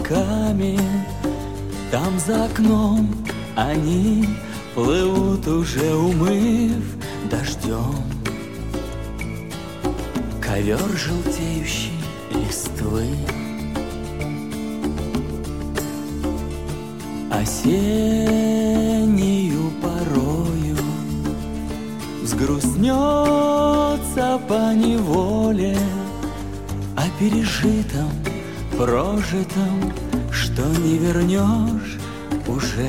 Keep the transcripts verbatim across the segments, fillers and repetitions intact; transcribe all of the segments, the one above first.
облаками. Там за окном они плывут, уже умыв дождем ковер желтеющий листвы. Осеннею порою взгрустнется поневоле о пережитом, прожитом, что не вернешь уже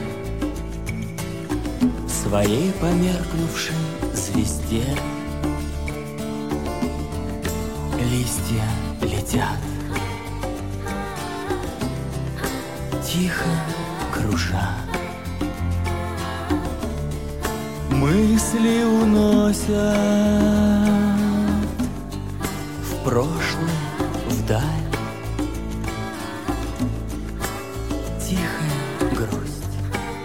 своей померкнувшей звезде. Листья летят, тихо кружа, мысли уносят в прошлое, вдаль. Тихая грусть,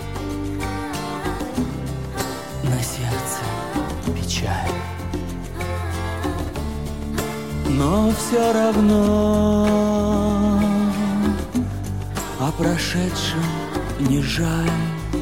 на сердце печаль. Но все равно о прошедшем не жаль.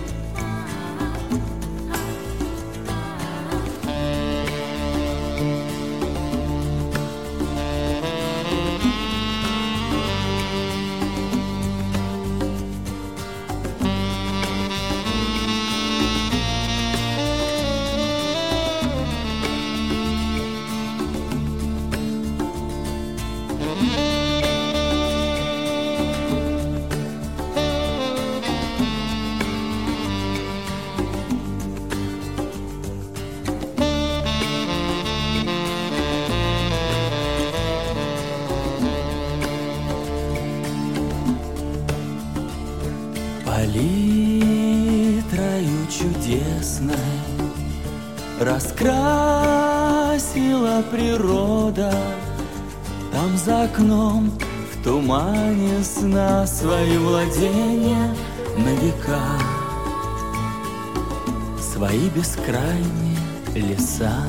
Палитрою чудесной раскрасила природа. Там за окном в тумане сна свои владения на века, свои бескрайние леса.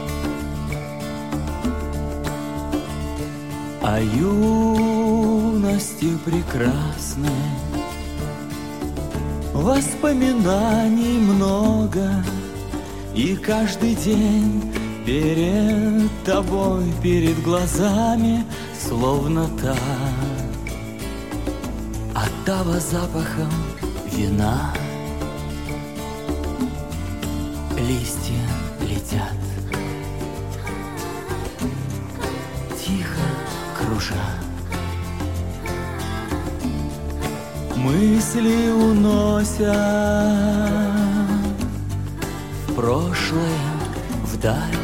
А юности прекрасной воспоминаний много, и каждый день перед тобой, перед глазами, словно та оттава запахом вина. Листья летят, тихо кружа, мысли уносят в прошлое, вдаль.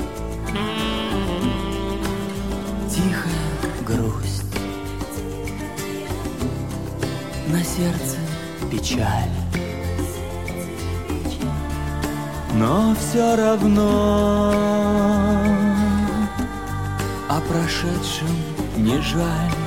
Тихая грусть, на сердце печаль. Но все равно о прошедшем не жаль.